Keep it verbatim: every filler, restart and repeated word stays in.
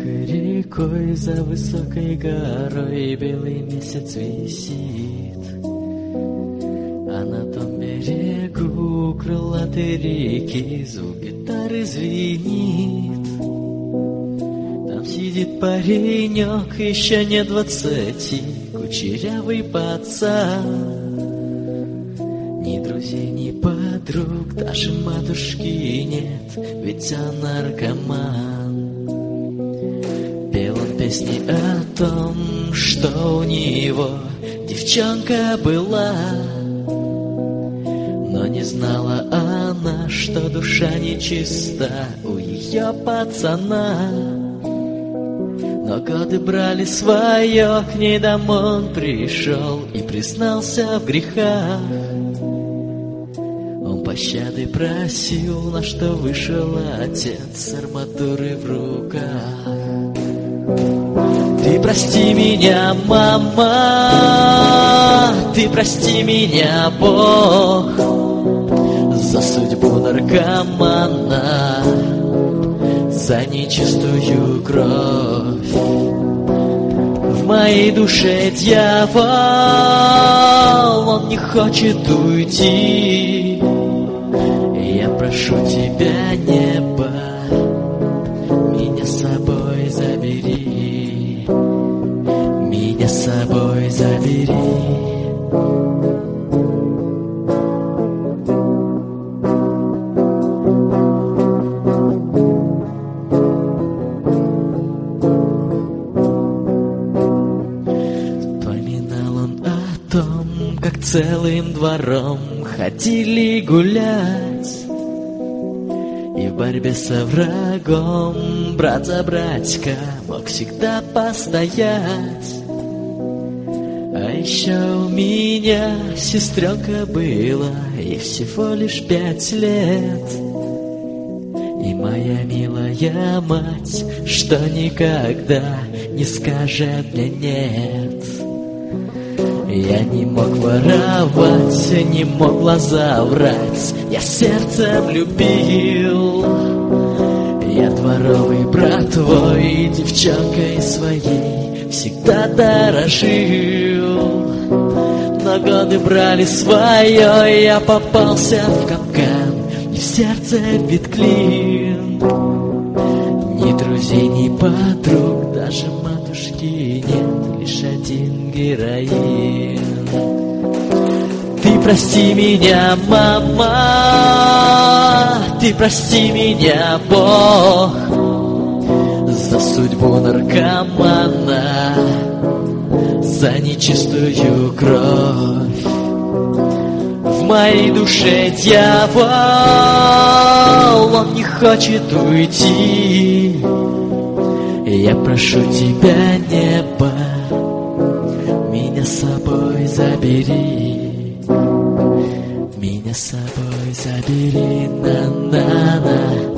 Тихой рекой за высокой горой белый месяц висит, а на том берегу крылатой реки звук гитары звенит. Там сидит паренек, еще не двадцати, кучерявый пацан. Ни друзей, ни подруг, даже матушки нет, ведь он наркоман. Пел он песни о том, что у него девчонка была, но не знала она, что душа нечиста у ее пацана. Но годы брали свое, к ней домой он пришел и признался в грехах. Он пощады просил, на что вышел отец с арматурой в руках. Ты прости меня, мама, ты прости меня, Бог, за судьбу наркомана, за нечистую кровь. В моей душе дьявол, он не хочет уйти. Я прошу тебя, небо, меня с собой забери, меня с собой забери. Вспоминал он о том, как целым двором ходили гулять, и в борьбе со врагом брат за братика мог всегда постоять. А еще у меня сестренка была, ей всего лишь пять лет. И моя милая мать, что никогда не скажет мне нет. Я не мог воровать, не мог глаза врать, я сердцем любил. Я дворовый брат твой, девчонкой своей всегда дорожил. Но годы брали свое, я попался в капкан, и в сердце бит клин. Ни друзей, ни подруг, даже матушки нет, лишь один героин. Ты прости меня, мама, ты прости меня, Бог, за судьбу наркомана, за нечистую кровь. В моей душе дьявол, он не хочет уйти. Я прошу тебя, небо, меня с собой забери, меня с собой забери, на-на-на.